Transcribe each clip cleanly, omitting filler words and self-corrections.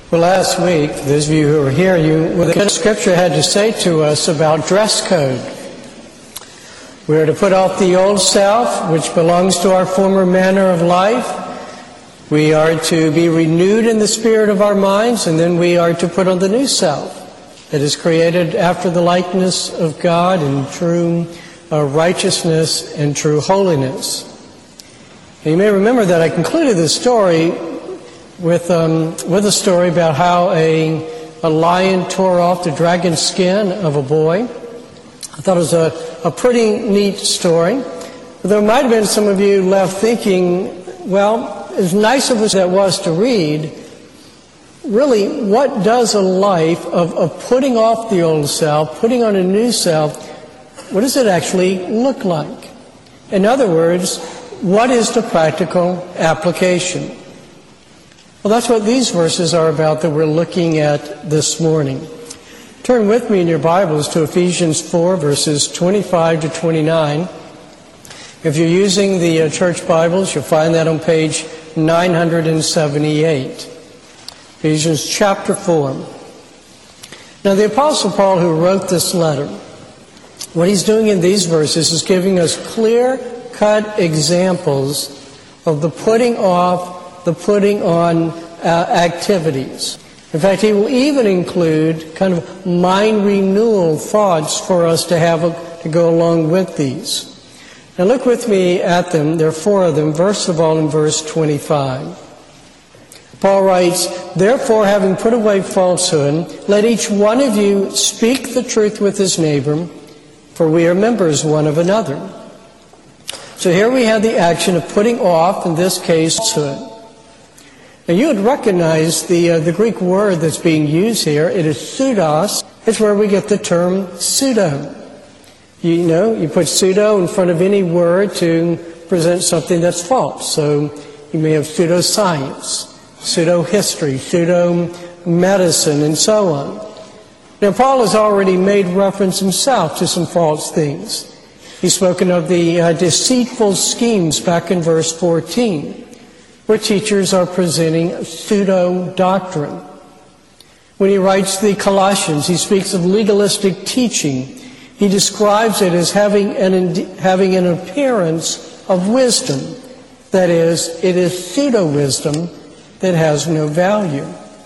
Well, last week, for those of you who were here, the Scripture had to say to us about dress code. We are to put off the old self, which belongs to our former manner of life. We are to be renewed in the spirit of our minds, and then we are to put on the new self that is created after the likeness of God in true righteousness and true holiness. And you may remember that I concluded this story with a story about how a lion tore off the dragon skin of a boy. I thought it was a pretty neat story. But there might have been some of you left thinking, well, as nice of as that was to read, really, what does a life of putting off the old self, putting on a new self, what does it actually look like? In other words, what is the practical application? Well, that's what these verses are about that we're looking at this morning. Turn with me in your Bibles to Ephesians 4, verses 25 to 29. If you're using the church Bibles, you'll find that on page 978. Ephesians chapter 4. Now, the Apostle Paul, who wrote this letter, what he's doing in these verses is giving us clear-cut examples of the putting off, the putting on activities. In fact, he will even include kind of mind renewal thoughts for us to have to go along with these. Now look with me at them. There are four of them. First of all, in verse 25. Paul writes, "Therefore, having put away falsehood, let each one of you speak the truth with his neighbor, for we are members one of another." So here we have the action of putting off, in this case, falsehood. Now you would recognize the Greek word that's being used here. It is pseudos. It's where we get the term pseudo. You know, you put pseudo in front of any word to present something that's false. So you may have pseudoscience, pseudo-history, pseudo-medicine, and so on. Now Paul has already made reference himself to some false things. He's spoken of the deceitful schemes back in verse 14. Where teachers are presenting pseudo-doctrine. When he writes the Colossians, he speaks of legalistic teaching. He describes it as having an appearance of wisdom. That is, it is pseudo-wisdom that has no value.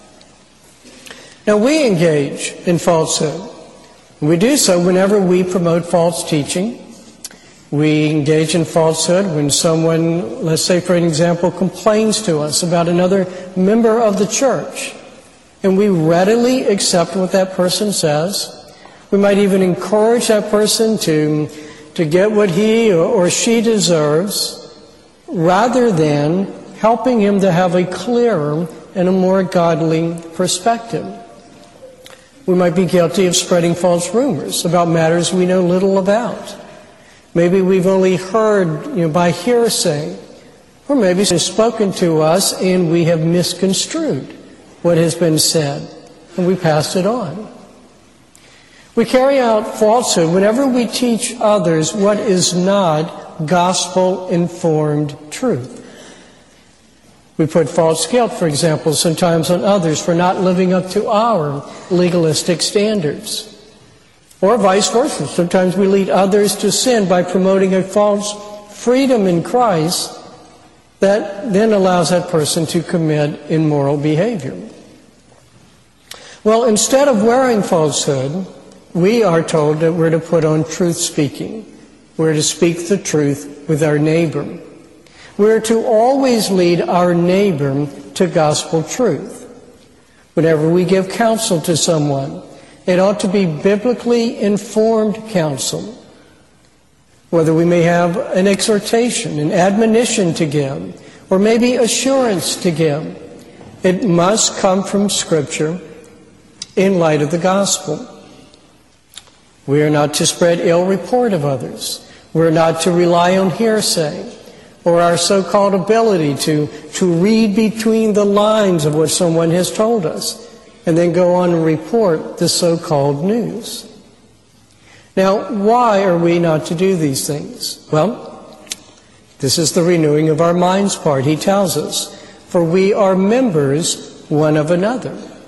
Now we engage in falsehood. We do so whenever we promote false teaching. We engage in falsehood when someone, let's say for an example, complains to us about another member of the church. And we readily accept what that person says. We might even encourage that person to get what he or she deserves, rather than helping him to have a clearer and a more godly perspective. We might be guilty of spreading false rumors about matters we know little about. Maybe we've only heard by hearsay, or maybe it's spoken to us and we have misconstrued what has been said, and we pass it on. We carry out falsehood whenever we teach others what is not gospel-informed truth. We put false guilt, for example, sometimes on others for not living up to our legalistic standards. Or vice versa. Sometimes we lead others to sin by promoting a false freedom in Christ that then allows that person to commit immoral behavior. Well, instead of wearing falsehood, we are told that we're to put on truth speaking. We're to speak the truth with our neighbor. We're to always lead our neighbor to gospel truth. Whenever we give counsel to someone, it ought to be biblically informed counsel. Whether we may have an exhortation, an admonition to give, or maybe assurance to give, it must come from Scripture in light of the gospel. We are not to spread ill report of others. We're not to rely on hearsay or our so-called ability to read between the lines of what someone has told us, and then go on and report the so-called news. Now, why are we not to do these things? Well, this is the renewing of our minds part. He tells us, for we are members one of another.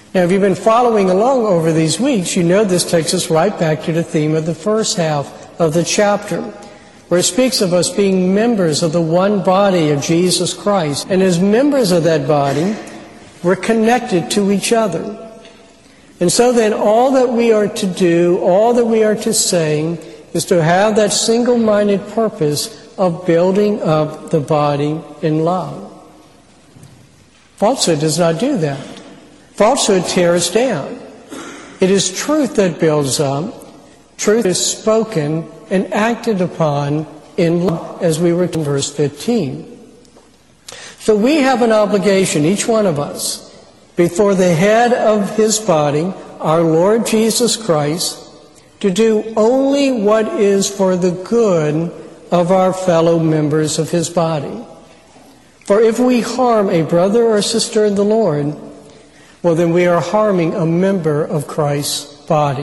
Now, if you've been following along over these weeks, you know this takes us right back to the theme of the first half of the chapter, where it speaks of us being members of the one body of Jesus Christ. And as members of that body, we're connected to each other. And so then all that we are to do, all that we are to say, is to have that single-minded purpose of building up the body in love. Falsehood does not do that. Falsehood tears down. It is truth that builds up. Truth is spoken and acted upon in love, as we were in verse 15. So we have an obligation, each one of us, before the head of his body, our Lord Jesus Christ, to do only what is for the good of our fellow members of his body. For if we harm a brother or sister in the Lord, well, then we are harming a member of Christ's body.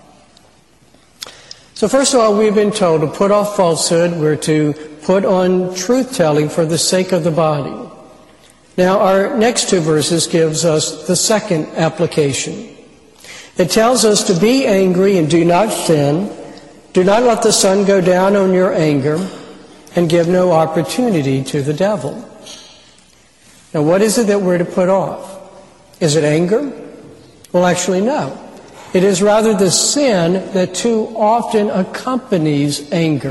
So first of all, we've been told to put off falsehood. We're to put on truth-telling for the sake of the body. Now, our next two verses gives us the second application. It tells us to be angry and do not sin. Do not let the sun go down on your anger, and give no opportunity to the devil. Now, what is it that we're to put off? Is it anger? Well, actually, no. It is rather the sin that too often accompanies anger.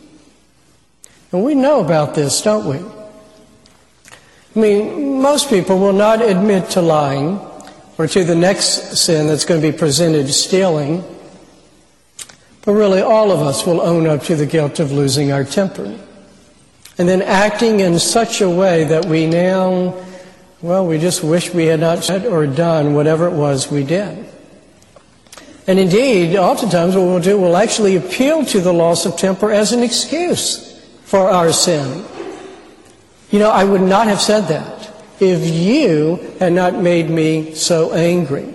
And we know about this, don't we? I mean, most people will not admit to lying or to the next sin that's going to be presented, stealing. But really, all of us will own up to the guilt of losing our temper. And then acting in such a way that we now, well, we just wish we had not said or done whatever it was we did. And indeed, oftentimes what we'll do, we'll actually appeal to the loss of temper as an excuse for our sin. You know, I would not have said that if you had not made me so angry.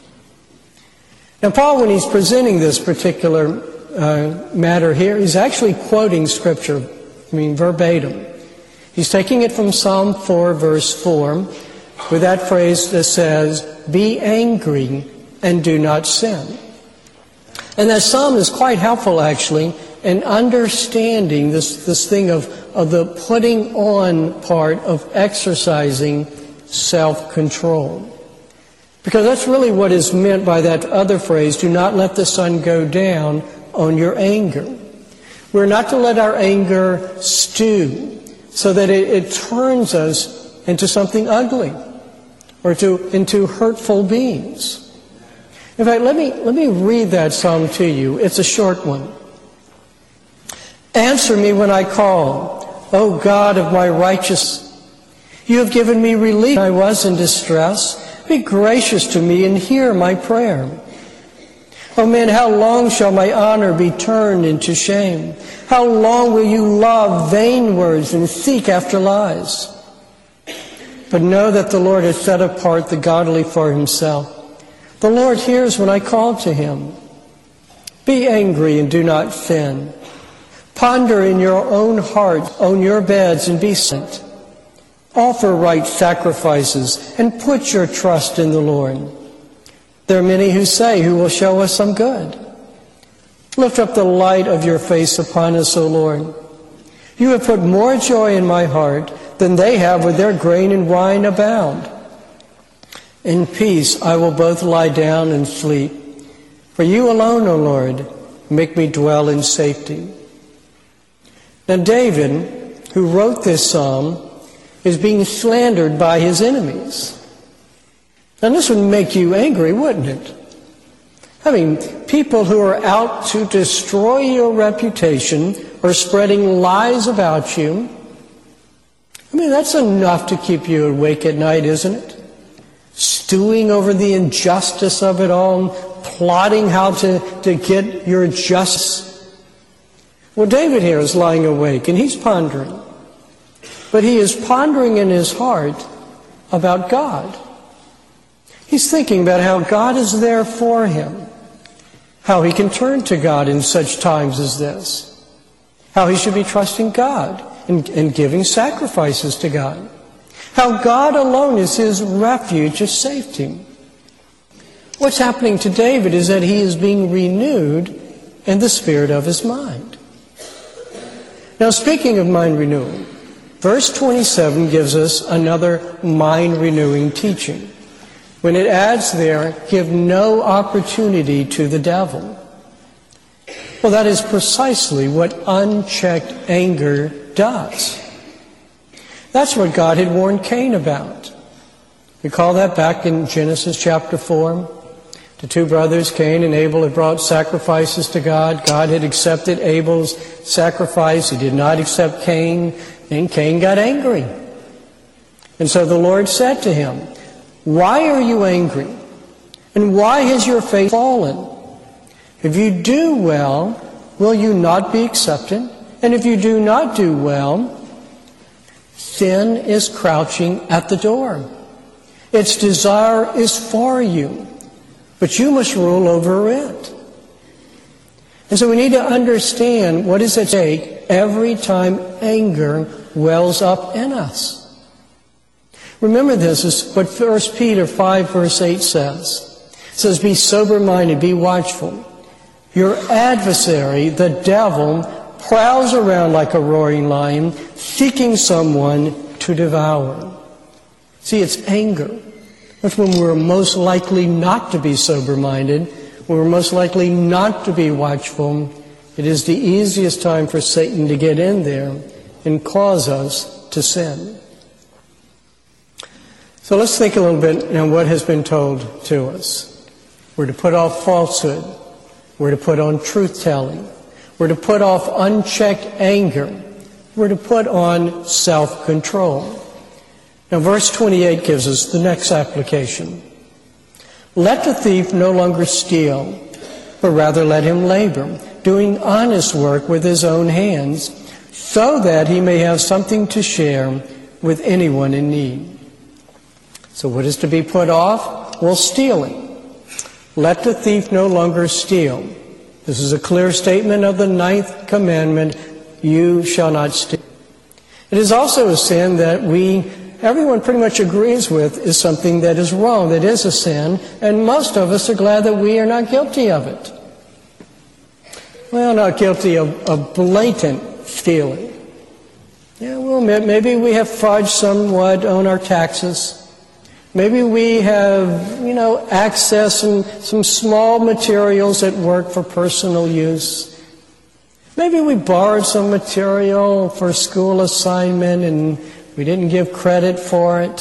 Now, Paul, when he's presenting this particular matter here, he's actually quoting Scripture, verbatim. He's taking it from Psalm 4, verse 4, with that phrase that says, "Be angry and do not sin." And that psalm is quite helpful, actually, in understanding this thing of the putting on part of exercising self-control. Because that's really what is meant by that other phrase, "Do not let the sun go down on your anger." We're not to let our anger stew so that it turns us into something ugly or into hurtful beings. In fact, let me read that psalm to you. It's a short one. "Answer me when I call, O God of my righteousness. You have given me relief when I was in distress. Be gracious to me and hear my prayer. O men, how long shall my honor be turned into shame? How long will you love vain words and seek after lies? But know that the Lord has set apart the godly for himself. The Lord hears when I call to him. Be angry and do not sin. Ponder in your own heart, on your beds, and be silent. Offer right sacrifices and put your trust in the Lord. There are many who say, who will show us some good? Lift up the light of your face upon us, O Lord. You have put more joy in my heart than they have with their grain and wine abound. In peace I will both lie down and sleep. For you alone, O Lord, make me dwell in safety. Now David, who wrote this psalm, is being slandered by his enemies. Now this would make you angry, wouldn't it? I mean, people who are out to destroy your reputation or spreading lies about you. I mean, that's enough to keep you awake at night, isn't it? Stewing over the injustice of it all, plotting how to get your justice. Well, David here is lying awake and he's pondering. But he is pondering in his heart about God. He's thinking about how God is there for him, how he can turn to God in such times as this, how he should be trusting God and giving sacrifices to God, how God alone is his refuge of safety. What's happening to David is that he is being renewed in the spirit of his mind. Now, speaking of mind renewal, verse 27 gives us another mind-renewing teaching. When it adds there, give no opportunity to the devil. Well, that is precisely what unchecked anger does. That's what God had warned Cain about. Recall that back in Genesis chapter 4. The two brothers, Cain and Abel, had brought sacrifices to God. God had accepted Abel's sacrifice. He did not accept Cain, and Cain got angry. And so the Lord said to him, "Why are you angry? And why has your faith fallen? If you do well, will you not be accepted? And if you do not do well, sin is crouching at the door. Its desire is for you, but you must rule over it." And so we need to understand what is at stake every time anger wells up in us. Remember, this is what 1 Peter 5 verse 8 says. It says, "Be sober-minded, be watchful. Your adversary, the devil, prowls around like a roaring lion, seeking someone to devour." See, it's anger. That's when we're most likely not to be sober-minded, when we're most likely not to be watchful. It is the easiest time for Satan to get in there and cause us to sin. So let's think a little bit on what has been told to us. We're to put off falsehood. We're to put on truth-telling. We're to put off unchecked anger. We're to put on self-control. Now, verse 28 gives us the next application. "Let the thief no longer steal, but rather let him labor, doing honest work with his own hands, so that he may have something to share with anyone in need." So what is to be put off? Well, stealing. Let the thief no longer steal. This is a clear statement of the 9th commandment, "You shall not steal." It is also a sin that everyone pretty much agrees with is something that is wrong, that is a sin, and most of us are glad that we are not guilty of it. Well, not guilty of blatant stealing. Yeah, well, maybe we have fudged somewhat on our taxes. Maybe we have, access to some small materials at work for personal use. Maybe we borrowed some material for a school assignment and we didn't give credit for it.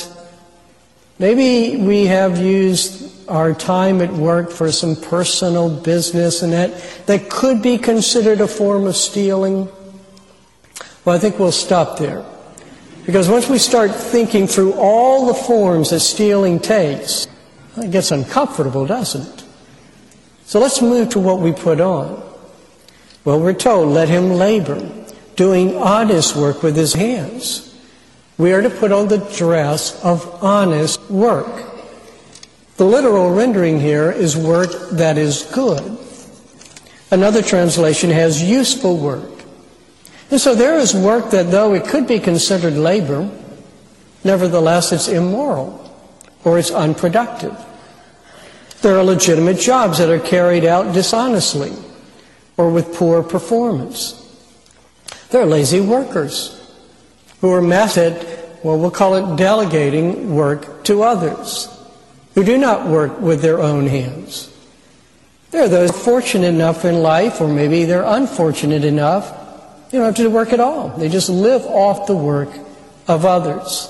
Maybe we have used our time at work for some personal business, and that could be considered a form of stealing. Well, I think we'll stop there. Because once we start thinking through all the forms that stealing takes, it gets uncomfortable, doesn't it? So let's move to what we put on. Well, we're told, let him labor, doing honest work with his hands. We are to put on the dress of honest work. The literal rendering here is work that is good. Another translation has useful work. And so there is work that, though it could be considered labor, nevertheless it's immoral or it's unproductive. There are legitimate jobs that are carried out dishonestly or with poor performance. There are lazy workers who are mastered at, we'll call it delegating work to others, who do not work with their own hands. There are those fortunate enough in life, or maybe they're unfortunate enough, they don't have to work at all. They just live off the work of others.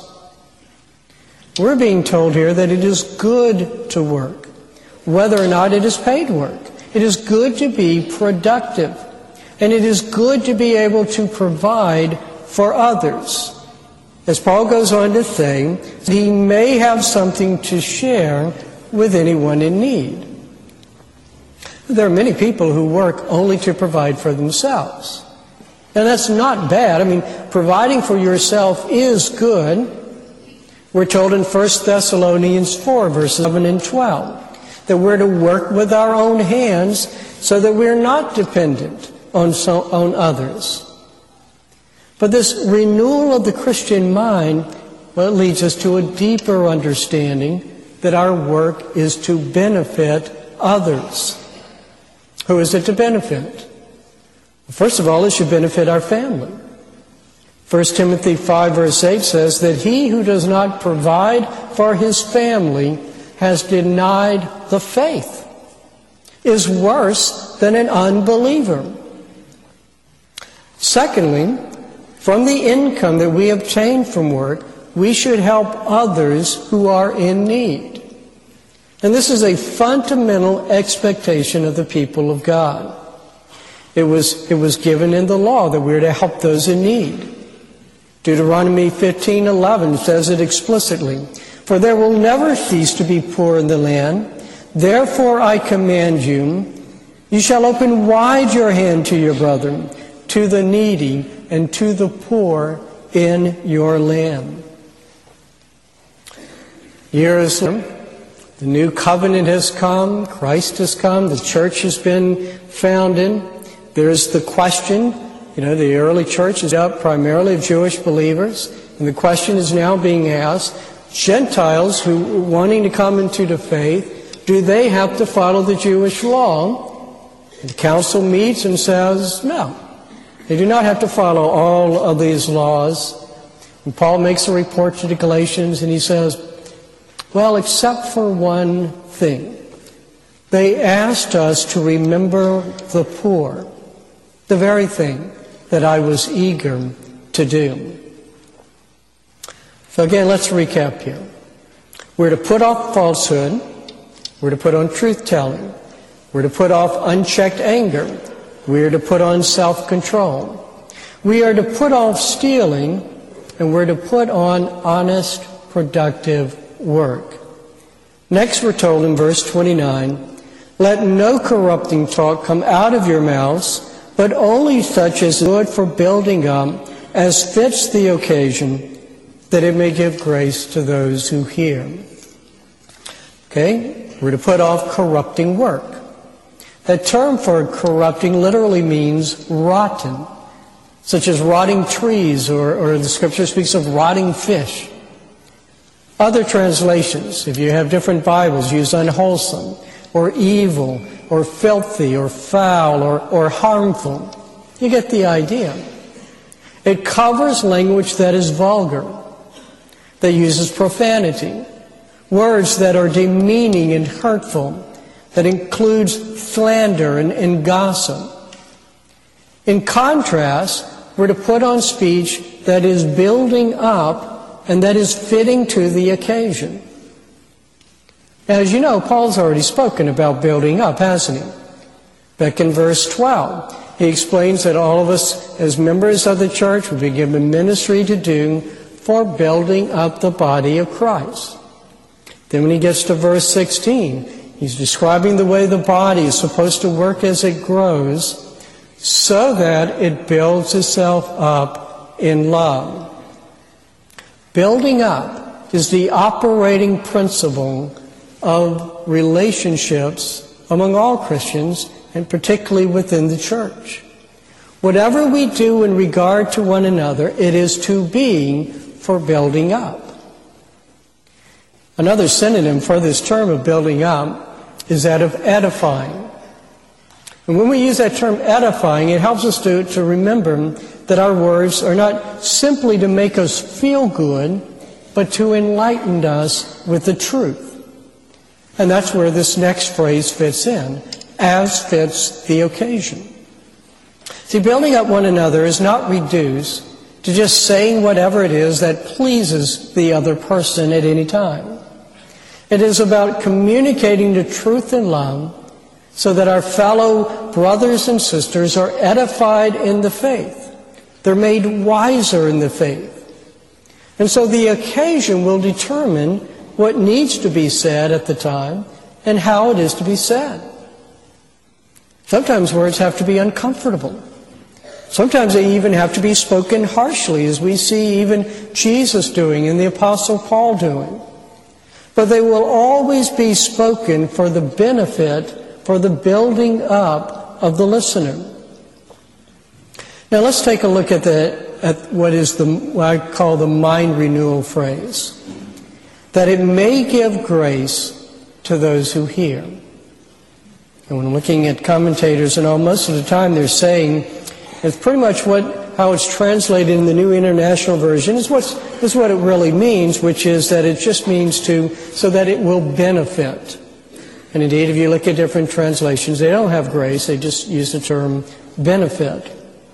We're being told here that it is good to work, whether or not it is paid work. It is good to be productive, and it is good to be able to provide for others. As Paul goes on to say, he may have something to share with anyone in need. There are many people who work only to provide for themselves. And that's not bad. I mean, providing for yourself is good. We're told in 1 Thessalonians 4, verses 11 and 12, that we're to work with our own hands so that we're not dependent on others. But this renewal of the Christian mind, well, it leads us to a deeper understanding that our work is to benefit others. Who is it to benefit? First of all, it should benefit our family. 1 Timothy 5 verse 8 says that he who does not provide for his family has denied the faith, is worse than an unbeliever. Secondly, from the income that we obtain from work, we should help others who are in need. And this is a fundamental expectation of the people of God. It was given in the law that we're to help those in need. Deuteronomy 15:11 says it explicitly, "For there will never cease to be poor in the land. Therefore I command you, you shall open wide your hand to your brethren, to the needy, and to the poor in your land." Years later, the new covenant has come, Christ has come, the church has been founded. There's the question, the early church is up primarily of Jewish believers, and the question is now being asked, Gentiles who wanting to come into the faith, do they have to follow the Jewish law? And the council meets and says, no, they do not have to follow all of these laws. And Paul makes a report to the Galatians and he says, well, except for one thing. They asked us to remember the poor, the very thing that I was eager to do. So again, let's recap here. We're to put off falsehood. We're to put on truth-telling. We're to put off unchecked anger. We're to put on self-control. We are to put off stealing, and we're to put on honest, productive work. Next, we're told in verse 29, "Let no corrupting talk come out of your mouths, but only such as is good for building up, as fits the occasion, that it may give grace to those who hear." Okay, we're to put off corrupting work. That term for corrupting literally means rotten, such as rotting trees, or the scripture speaks of rotting fish. Other translations, if you have different Bibles, use unwholesome, or evil, or filthy, or foul, or harmful. You get the idea. It covers language that is vulgar, that uses profanity, words that are demeaning and hurtful, that includes slander and gossip. In contrast, we're to put on speech that is building up and that is fitting to the occasion. As you know, Paul's already spoken about building up, hasn't he? Back in verse 12, he explains that all of us as members of the church will be given ministry to do for building up the body of Christ. Then when he gets to verse 16, he's describing the way the body is supposed to work as it grows so that it builds itself up in love. Building up is the operating principle of relationships among all Christians, and particularly within the church. Whatever we do in regard to one another, it is to be for building up. Another synonym for this term of building up is that of edifying. And when we use that term edifying, it helps us to remember that our words are not simply to make us feel good, but to enlighten us with the truth. And that's where this next phrase fits in, as fits the occasion. See, building up one another is not reduced to just saying whatever it is that pleases the other person at any time. It is about communicating the truth in love so that our fellow brothers and sisters are edified in the faith. They're made wiser in the faith. And so the occasion will determine what needs to be said at the time and how it is to be said. Sometimes words have to be uncomfortable. Sometimes they even have to be spoken harshly, as we see even Jesus doing and the Apostle Paul doing. But they will always be spoken for the benefit, for the building up of the listener. Now let's take a look at what I call the mind renewal phrase. that it may give grace to those who hear. And when looking at commentators and all, most of the time they're saying it's pretty much how it's translated in the New International Version is what it really means, which is that it just means so that it will benefit. And indeed, if you look at different translations, they don't have grace, they just use the term benefit.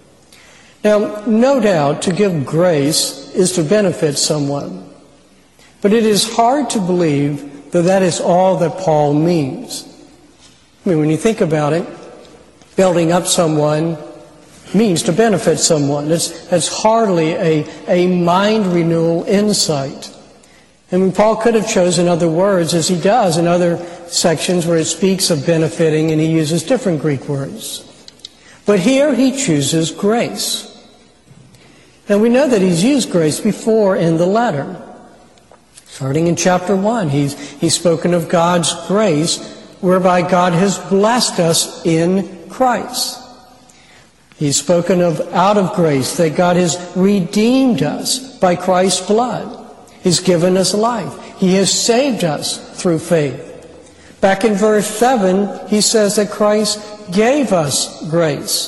Now, no doubt, to give grace is to benefit someone. But it is hard to believe that that is all that Paul means. I mean, when you think about it, building up someone means to benefit someone. That's hardly a mind renewal insight. And Paul could have chosen other words, as he does in other sections where it speaks of benefiting, and he uses different Greek words. But here he chooses grace. Now we know that he's used grace before in the letter. Starting in chapter 1, he's spoken of God's grace, whereby God has blessed us in Christ. He's spoken of out of grace, that God has redeemed us by Christ's blood. He's given us life. He has saved us through faith. Back in verse 7, he says that Christ gave us grace.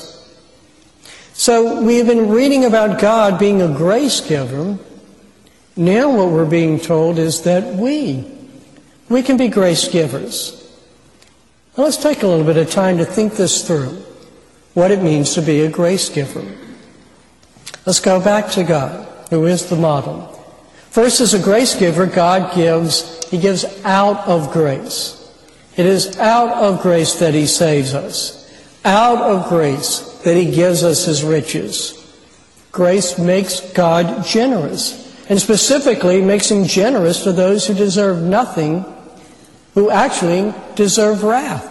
So we have been reading about God being a grace giver. Now what we're being told is that we can be grace givers. Now let's take a little bit of time to think this through, what it means to be a grace giver. Let's go back to God, who is the model. First, as a grace giver, God gives out of grace. It is out of grace that he saves us. Out of grace that he gives us his riches. Grace makes God generous. And specifically makes him generous to those who deserve nothing, who actually deserve wrath.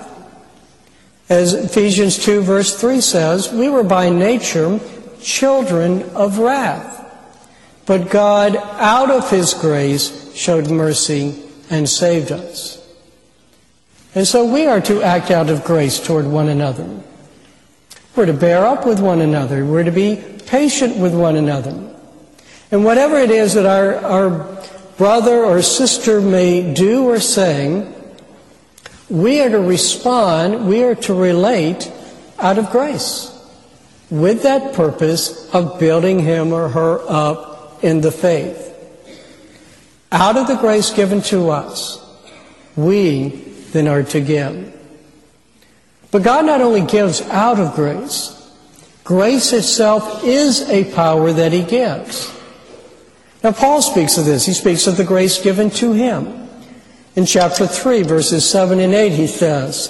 As Ephesians 2 verse 3 says, we were by nature children of wrath. But God, out of his grace, showed mercy and saved us. And so we are to act out of grace toward one another. We're to bear up with one another. We're to be patient with one another. And whatever it is that our brother or sister may do or say, we are to respond, we are to relate out of grace, with that purpose of building him or her up in the faith. Out of the grace given to us, we then are to give. But God not only gives out of grace, grace itself is a power that he gives. Now Paul speaks of this. He speaks of the grace given to him. In chapter 3, verses 7 and 8, he says,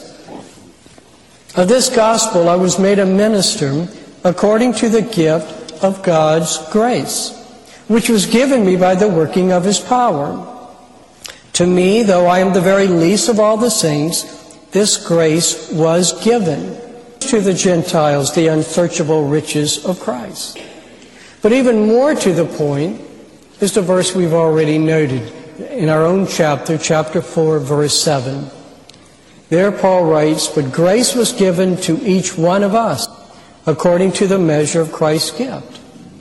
of this gospel I was made a minister according to the gift of God's grace, which was given me by the working of his power. To me, though I am the very least of all the saints, this grace was given to the Gentiles, the unsearchable riches of Christ. But even more to the point is the verse we've already noted in our own chapter, chapter 4, verse 7. There Paul writes, but grace was given to each one of us according to the measure of Christ's gift.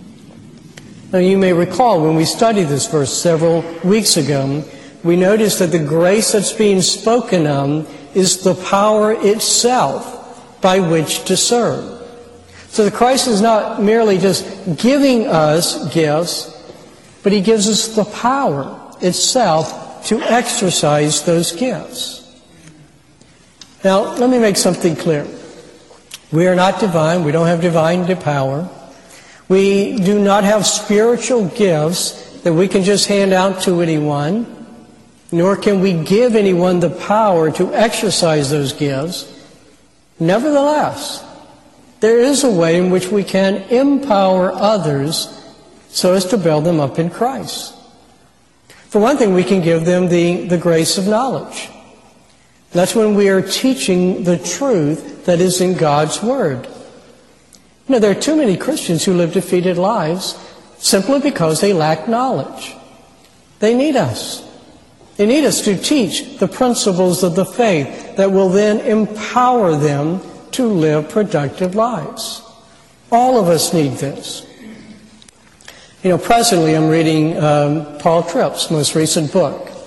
Now you may recall when we studied this verse several weeks ago, we noticed that the grace that's being spoken of is the power itself by which to serve. So the Christ is not merely just giving us gifts, but he gives us the power itself to exercise those gifts. Now, let me make something clear. We are not divine. We don't have divine power. We do not have spiritual gifts that we can just hand out to anyone, nor can we give anyone the power to exercise those gifts. Nevertheless, there is a way in which we can empower others so as to build them up in Christ. For one thing, we can give them the grace of knowledge. That's when we are teaching the truth that is in God's Word. You know, there are too many Christians who live defeated lives simply because they lack knowledge. They need us. They need us to teach the principles of the faith that will then empower them to live productive lives. All of us need this. You know, presently I'm reading Paul Tripp's most recent book.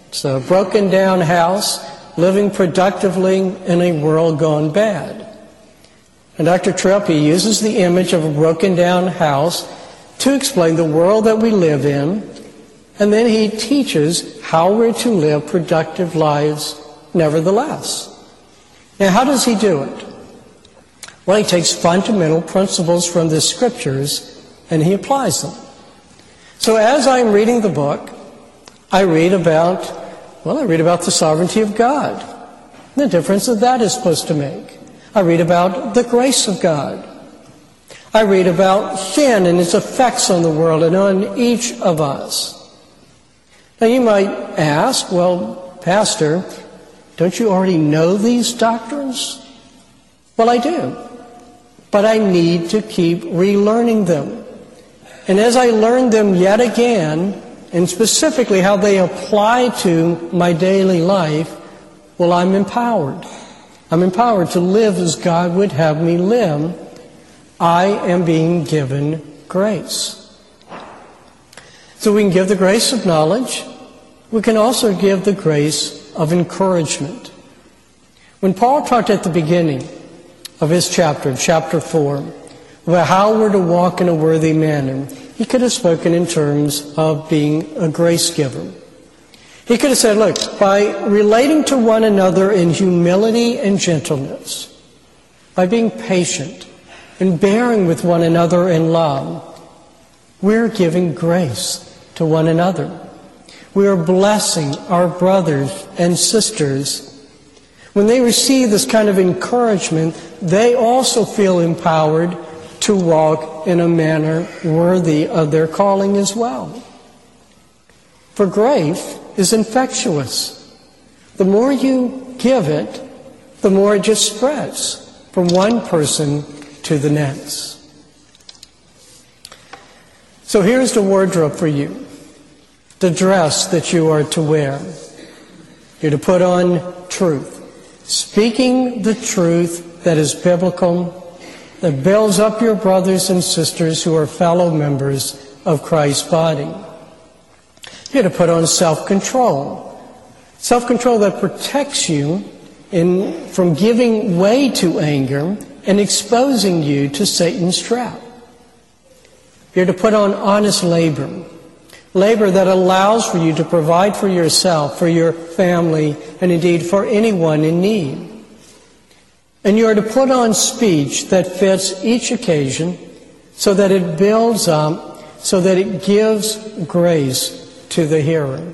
It's a broken down house, living productively in a world gone bad. And Dr. Trippi uses the image of a broken down house to explain the world that we live in, and then he teaches how we're to live productive lives nevertheless. Now, how does he do it? Well, he takes fundamental principles from the Scriptures and he applies them. So as I'm reading the book, I read about the sovereignty of God, the difference that is supposed to make. I read about the grace of God. I read about sin and its effects on the world and on each of us. Now you might ask, well, Pastor, don't you already know these doctrines? Well, I do. But I need to keep relearning them. And as I learn them yet again, and specifically how they apply to my daily life, well, I'm empowered. I'm empowered to live as God would have me live. I am being given grace. So we can give the grace of knowledge. We can also give the grace of encouragement. When Paul talked at the beginning of his chapter 4, about how we're to walk in a worthy manner, he could have spoken in terms of being a grace giver. He could have said, look, by relating to one another in humility and gentleness, by being patient and bearing with one another in love, we're giving grace to one another. We are blessing our brothers and sisters. When they receive this kind of encouragement, they also feel empowered to walk in a manner worthy of their calling as well. For grace is infectious. The more you give it, the more it just spreads from one person to the next. So here's the wardrobe for you, the dress that you are to wear. You're to put on truth, speaking the truth that is biblical, that builds up your brothers and sisters who are fellow members of Christ's body. You're to put on self-control that protects you from giving way to anger and exposing you to Satan's trap. You're to put on honest labor that allows for you to provide for yourself, for your family, and indeed for anyone in need. And you are to put on speech that fits each occasion so that it builds up, so that it gives grace to the hearer.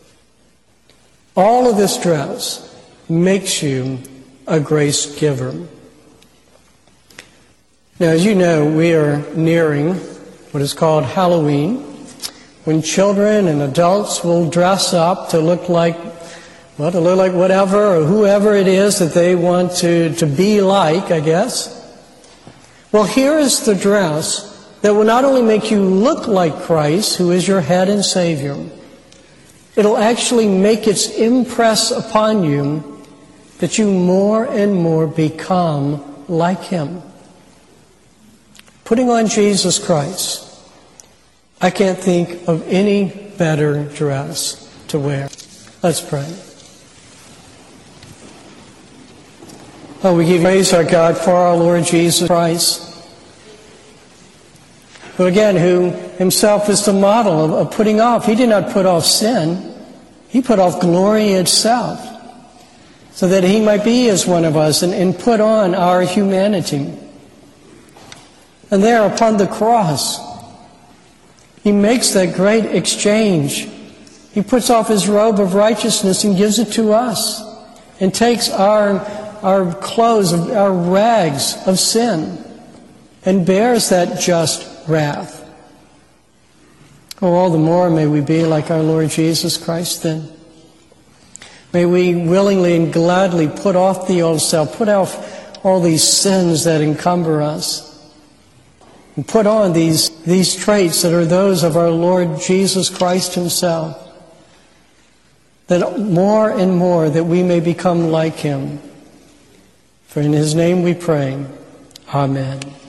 All of this dress makes you a grace giver. Now, as you know, we are nearing what is called Halloween, when children and adults will dress up to look like whatever or whoever it is that they want to be like, I guess. Well, here is the dress that will not only make you look like Christ, who is your head and Savior, it'll actually make its impress upon you that you more and more become like Him. Putting on Jesus Christ, I can't think of any better dress to wear. Let's pray. Oh, we give praise, our God, for our Lord Jesus Christ, who himself is the model of putting off. He did not put off sin. He put off glory itself, so that he might be as one of us and put on our humanity. And there upon the cross, he makes that great exchange. He puts off his robe of righteousness and gives it to us, and takes our clothes, our rags of sin, and bears that just wrath. Oh, all the more may we be like our Lord Jesus Christ then. May we willingly and gladly put off the old self, put off all these sins that encumber us, and put on these traits that are those of our Lord Jesus Christ himself, that more and more that we may become like him. For in his name we pray. Amen.